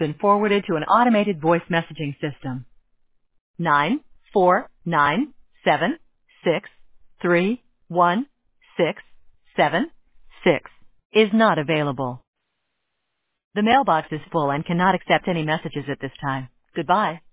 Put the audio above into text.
been forwarded to an automated voice messaging system. 94976316676 is not available. The mailbox is full and cannot accept any messages at this time. Goodbye.